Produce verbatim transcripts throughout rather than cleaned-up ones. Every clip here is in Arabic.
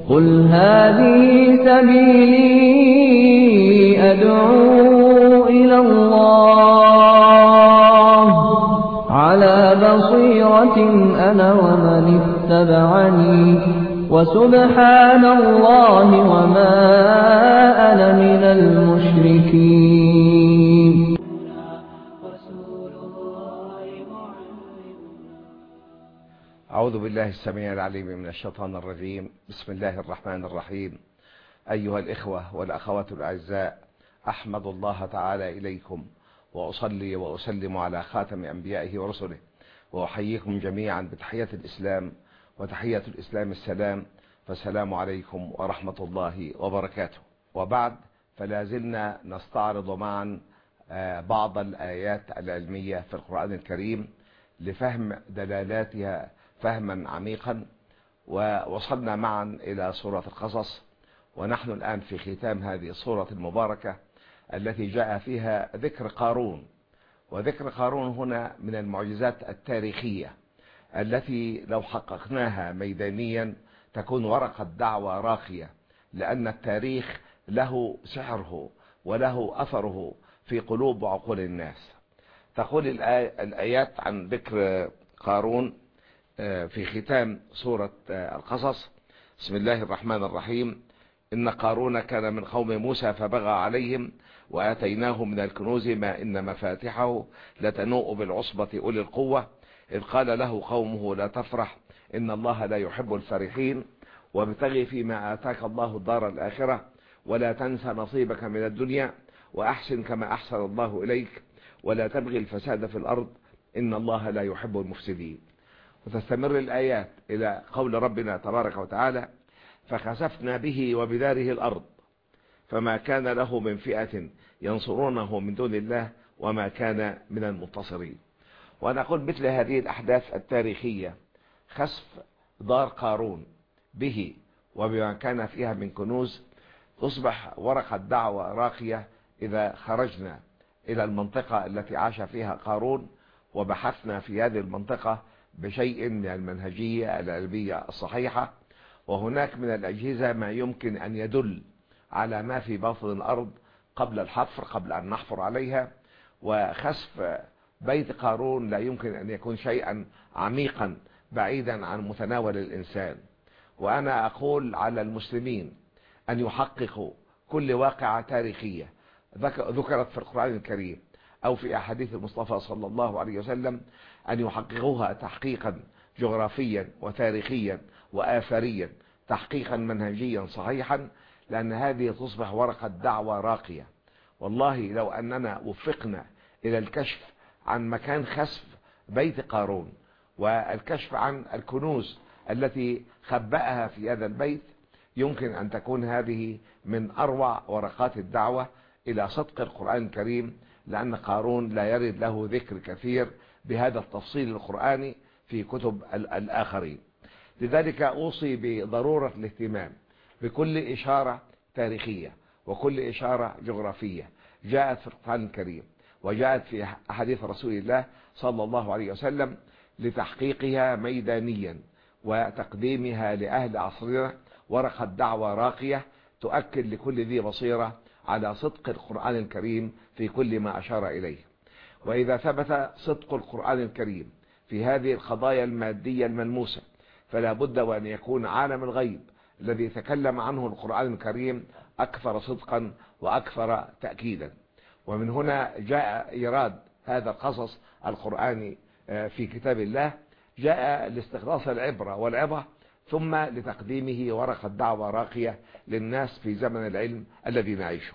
قل هذه سبيلي أدعو إلى الله على بصيرة أنا ومن اتبعني وسبحان الله وما أنا من المشركين. أعوذ بالله السميع العليم من الشيطان الرجيم. بسم الله الرحمن الرحيم. أيها الإخوة والأخوات الأعزاء، أحمد الله تعالى إليكم وأصلي وأسلم على خاتم أنبيائه ورسله، وأحييكم جميعا بتحية الإسلام، وتحية الإسلام السلام، فالسلام عليكم ورحمة الله وبركاته. وبعد، فلا زلنا نستعرض معا بعض الآيات العلمية في القرآن الكريم لفهم دلالاتها فهما عميقا، ووصلنا معا إلى سورة القصص، ونحن الآن في ختام هذه السورة المباركة التي جاء فيها ذكر قارون. وذكر قارون هنا من المعجزات التاريخية التي لو حققناها ميدانيا تكون ورقة دعوة راقية، لأن التاريخ له سحره وله أثره في قلوب وعقول الناس. تقول الآيات عن ذكر قارون في ختام سورة القصص: بسم الله الرحمن الرحيم. إن قارون كان من قوم موسى فبغى عليهم وآتيناه من الكنوز ما إن مفاتحه لتنوء بالعصبة أولي القوة إذ قال له قومه لا تفرح إن الله لا يحب الفرحين وابتغ فيما آتاك الله الدار الآخرة ولا تنس نصيبك من الدنيا وأحسن كما أحسن الله إليك ولا تبغي الفساد في الأرض إن الله لا يحب المفسدين. وتستمر الآيات إلى قول ربنا تبارك وتعالى: فخسفنا به وبداره الأرض فما كان له من فئة ينصرونه من دون الله وما كان من المنتصرين. ونقول مثل هذه الأحداث التاريخية، خسف دار قارون به وبما كان فيها من كنوز، تصبح ورقة دعوة راقية إذا خرجنا إلى المنطقة التي عاش فيها قارون وبحثنا في هذه المنطقة بشيء من المنهجية العلمية الصحيحة. وهناك من الأجهزة ما يمكن أن يدل على ما في باطن الأرض قبل الحفر، قبل أن نحفر عليها. وخسف بيت قارون لا يمكن أن يكون شيئا عميقا بعيدا عن متناول الإنسان. وأنا أقول على المسلمين أن يحققوا كل واقعة تاريخية ذكرت في القرآن الكريم أو في أحاديث المصطفى صلى الله عليه وسلم، أن يحققوها تحقيقا جغرافيا وتاريخيا وآثاريا، تحقيقا منهجيا صحيحا، لأن هذه تصبح ورقة دعوة راقية. والله لو أننا وفقنا إلى الكشف عن مكان خسف بيت قارون والكشف عن الكنوز التي خبأها في هذا البيت، يمكن أن تكون هذه من أروع ورقات الدعوة إلى صدق القرآن الكريم، لأن قارون لا يرد له ذكر كثير بهذا التفصيل القرآني في كتب الآخرين. لذلك أوصي بضرورة الاهتمام بكل إشارة تاريخية وكل إشارة جغرافية جاءت في القرآن الكريم وجاءت في أحاديث رسول الله صلى الله عليه وسلم لتحقيقها ميدانيا وتقديمها لأهل عصرنا ورقة دعوة راقية تؤكد لكل ذي بصيرة على صدق القرآن الكريم في كل ما أشار إليه. وإذا ثبت صدق القرآن الكريم في هذه القضايا المادية الملموسة، فلا بد وأن يكون عالم الغيب الذي تكلم عنه القرآن الكريم أكثر صدقا وأكثر تأكيدا. ومن هنا جاء إيراد هذا القصص القرآني في كتاب الله، جاء لاستخلاص العبرة والعظة، ثم لتقديمه ورقة دعوة راقية للناس في زمن العلم الذي نعيشه.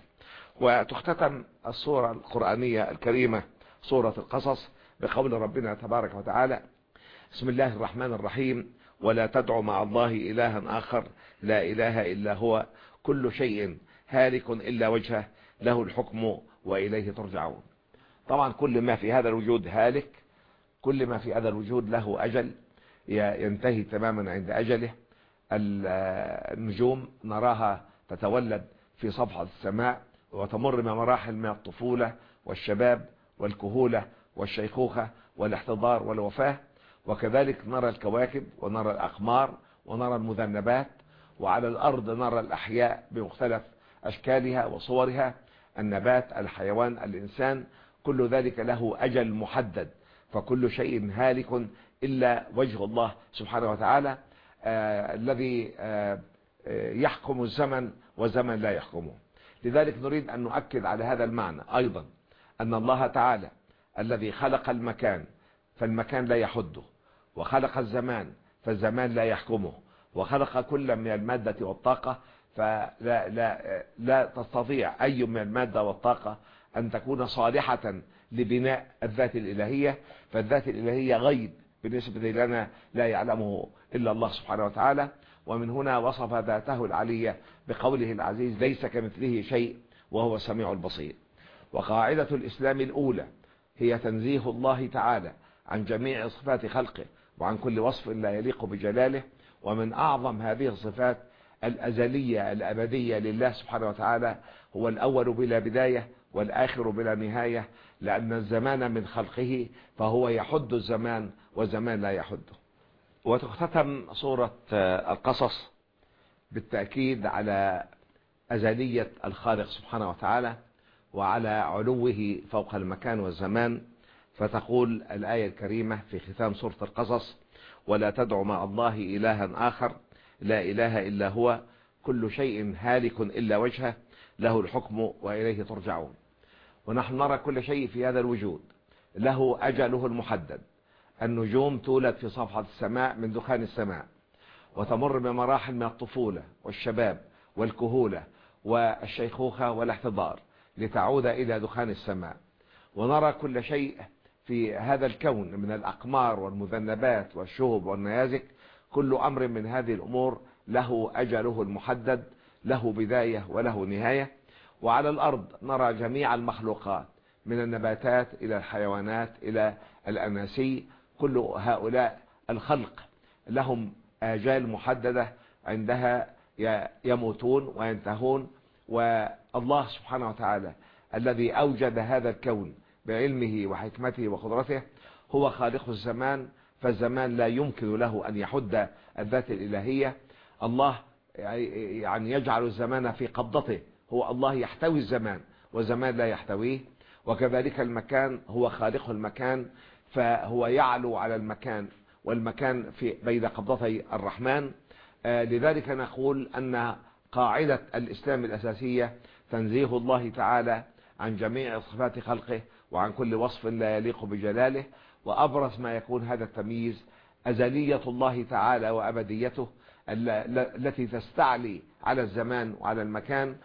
وتختتم السورة القرآنية الكريمة سورة القصص بقول ربنا تبارك وتعالى: بسم الله الرحمن الرحيم. ولا تدع مع الله إلها آخر لا إله إلا هو كل شيء هالك إلا وجهه له الحكم وإليه ترجعون. طبعا كل ما في هذا الوجود هالك، كل ما في هذا الوجود له أجل ينتهي تماما عند أجله. النجوم نراها تتولد في صفحة السماء وتمر بمراحل من الطفولة والشباب والكهولة والشيخوخة والاحتضار والوفاة، وكذلك نرى الكواكب ونرى الأقمار ونرى المذنبات وعلى الأرض نرى الأحياء بمختلف أشكالها وصورها، النبات، الحيوان، الإنسان، كل ذلك له أجل محدد، فكل شيء هالك إلا وجه الله سبحانه وتعالى آه الذي آه يحكم الزمن وزمن لا يحكمه. لذلك نريد أن نؤكد على هذا المعنى أيضا، أن الله تعالى الذي خلق المكان فالمكان لا يحده، وخلق الزمان فالزمان لا يحكمه، وخلق كل من المادة والطاقة، فلا لا لا تستطيع أي من المادة والطاقة أن تكون صالحة لبناء الذات الإلهية، فالذات الإلهية غيب بالنسبة لنا لا يعلمه إلا الله سبحانه وتعالى. ومن هنا وصف ذاته العلية بقوله العزيز: ليس كمثله شيء وهو السميع البصير. وقاعدة الإسلام الأولى هي تنزيه الله تعالى عن جميع صفات خلقه وعن كل وصف لا يليق بجلاله، ومن أعظم هذه الصفات الأزلية الأبدية لله سبحانه وتعالى، هو الأول بلا بداية والآخر بلا نهاية، لأن الزمان من خلقه فهو يحد الزمان والزمان لا يحده. وتختتم سورة القصص بالتأكيد على أزلية الخالق سبحانه وتعالى وعلى علوه فوق المكان والزمان، فتقول الآية الكريمة في ختام سورة القصص: ولا تدع مع الله إلها آخر لا إله إلا هو كل شيء هالك إلا وجهه له الحكم وإليه ترجعون. ونحن نرى كل شيء في هذا الوجود له أجله المحدد. النجوم تولد في صفحة السماء من دخان السماء، وتمر بمراحل من الطفولة والشباب والكهولة والشيخوخة والاحتضار لتعود إلى دخان السماء. ونرى كل شيء في هذا الكون من الأقمار والمذنبات والشهب والنيازك، كل أمر من هذه الأمور له أجله المحدد، له بداية وله نهاية. وعلى الأرض نرى جميع المخلوقات من النباتات إلى الحيوانات إلى الأناسي، كل هؤلاء الخلق لهم آجال محددة عندها يموتون وينتهون. والله سبحانه وتعالى الذي أوجد هذا الكون بعلمه وحكمته وقدرته هو خالق الزمان، فالزمان لا يمكن له أن يحد الذات الإلهية. الله يعني يجعل الزمان في قبضته، هو الله يحتوي الزمان والزمان لا يحتويه. وكذلك المكان هو خالق المكان، فهو يعلو على المكان والمكان في بين قبضتي الرحمن. آه لذلك نقول أن قاعدة الإسلام الأساسية تنزيه الله تعالى عن جميع صفات خلقه وعن كل وصف لا يليق بجلاله. وأبرز ما يكون هذا التمييز أزلية الله تعالى وأبديته التي تستعلي على الزمان وعلى المكان،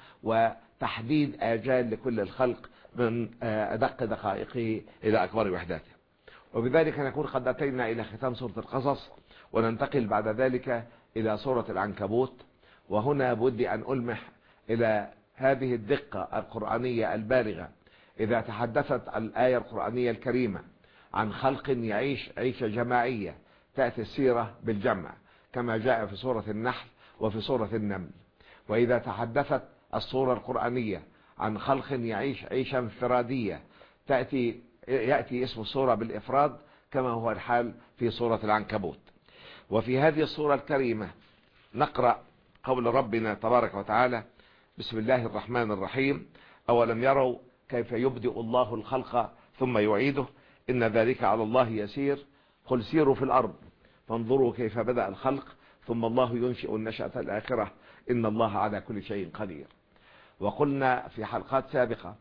وتحديد آجال لكل الخلق من أدق دقائقه إلى أكبر وحداته. وبذلك نكون قد أتينا إلى ختام سورة القصص، وننتقل بعد ذلك إلى سورة العنكبوت. وهنا بدي أن ألمح إلى هذه الدقة القرآنية البالغة إذا تحدثت الآية القرآنية الكريمة عن خلق يعيش عيشة جماعية، تأتي السيرة بالجمع كما جاء في سورة النحل وفي سورة النمل. وإذا تحدثت السورة القرآنية عن خلق يعيش عيشة انفرادية، تأتي يأتي اسم السورة بالإفراد كما هو الحال في سورة العنكبوت. وفي هذه السورة الكريمة نقرأ قول ربنا تبارك وتعالى: بسم الله الرحمن الرحيم: أولم يروا كيف يبدئ الله الخلق ثم يعيده إن ذلك على الله يسير قل سيروا في الأرض فانظروا كيف بدأ الخلق ثم الله ينشئ النشأة الآخرة إن الله على كل شيء قدير. وقلنا في حلقات سابقة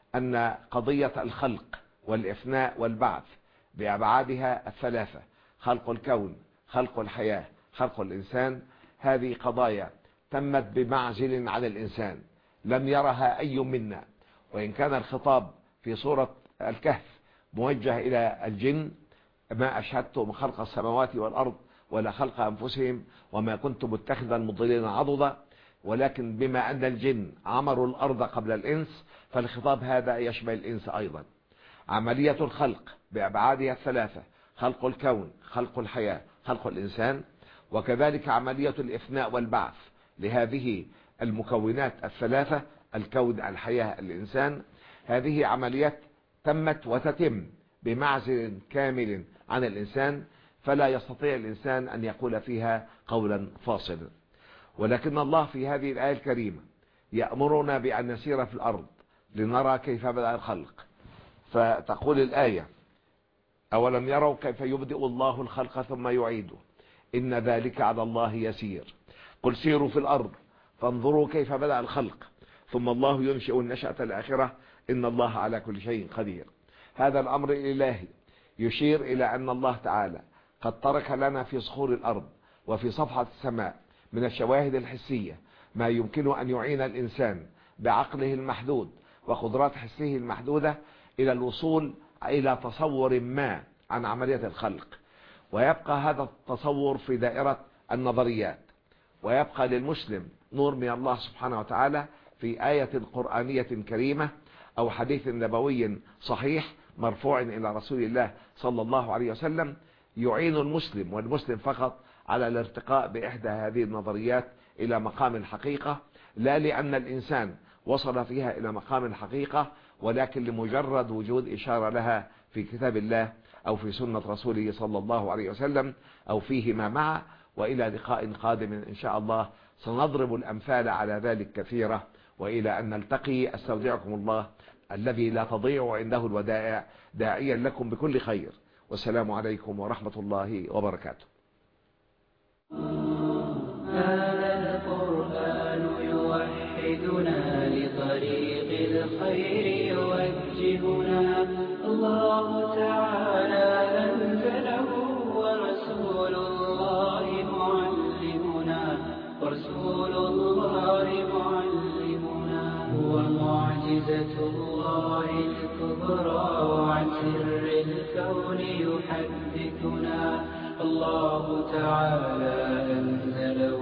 أن قضية الخلق والإفناء والبعث بأبعادها الثلاثة، خلق الكون، خلق الحياة، خلق الإنسان، هذه قضايا تمت بمعزل عن الإنسان لم يرها أي منا. وإن كان الخطاب في سورة الكهف موجه إلى الجن: ما أشهدتم خلق السماوات والأرض ولا خلق أنفسهم وما كنت متخذا المضلين عضدا، ولكن بما أن الجن عمروا الأرض قبل الإنس فالخطاب هذا يشمل الإنس أيضا. عملية الخلق بأبعادها الثلاثة، خلق الكون، خلق الحياة، خلق الإنسان، وكذلك عملية الإفناء والبعث لهذه المكونات الثلاثة، الكون، الحياة، الإنسان. هذه عمليات تمت وتتم بمعزل كامل عن الإنسان، فلا يستطيع الإنسان أن يقول فيها قولا فاصلا. ولكن الله في هذه الآية الكريمة يأمرنا بأن نسير في الأرض لنرى كيف بدأ الخلق. فتقول الآية: أولم يروا كيف يبدئ الله الخلق ثم يعيده إن ذلك على الله يسير. قل سيروا في الأرض فانظروا كيف بدأ الخلق ثم الله ينشئ النشأة الآخرة إن الله على كل شيء قدير. هذا الأمر الإلهي يشير إلى أن الله تعالى قد ترك لنا في صخور الأرض وفي صفحة السماء من الشواهد الحسية ما يمكن أن يعين الإنسان بعقله المحدود وقدرات حسه المحدودة إلى الوصول إلى تصور ما عن عملية الخلق. ويبقى هذا التصور في دائرة النظريات، ويبقى للمسلم نور من الله سبحانه وتعالى في آية قرآنية كريمة أو حديث نبوي صحيح مرفوع إلى رسول الله صلى الله عليه وسلم يعين المسلم والمسلم فقط على الارتقاء بإحدى هذه النظريات إلى مقام الحقيقة، لا لأن الإنسان وصل فيها إلى مقام الحقيقة، ولكن لمجرد وجود إشارة لها في كتاب الله أو في سنة رسوله صلى الله عليه وسلم أو فيهما معا. وإلى لقاء قادم إن شاء الله سنضرب الأمثال على ذلك كثيرة، وإلى أن نلتقي أستودعكم الله الذي لا تضيع عنده الودائع، داعيا لكم بكل خير، والسلام عليكم ورحمة الله وبركاته. هذا القرآن يوحدنا لطريق الخير يوجهنا، الله تعالى أنزله ورسول الله معلمنا، ورسول الله معلمنا هو معجزة الله الكبرى وعن سر الكون يحدثنا، الله تعالى أنزله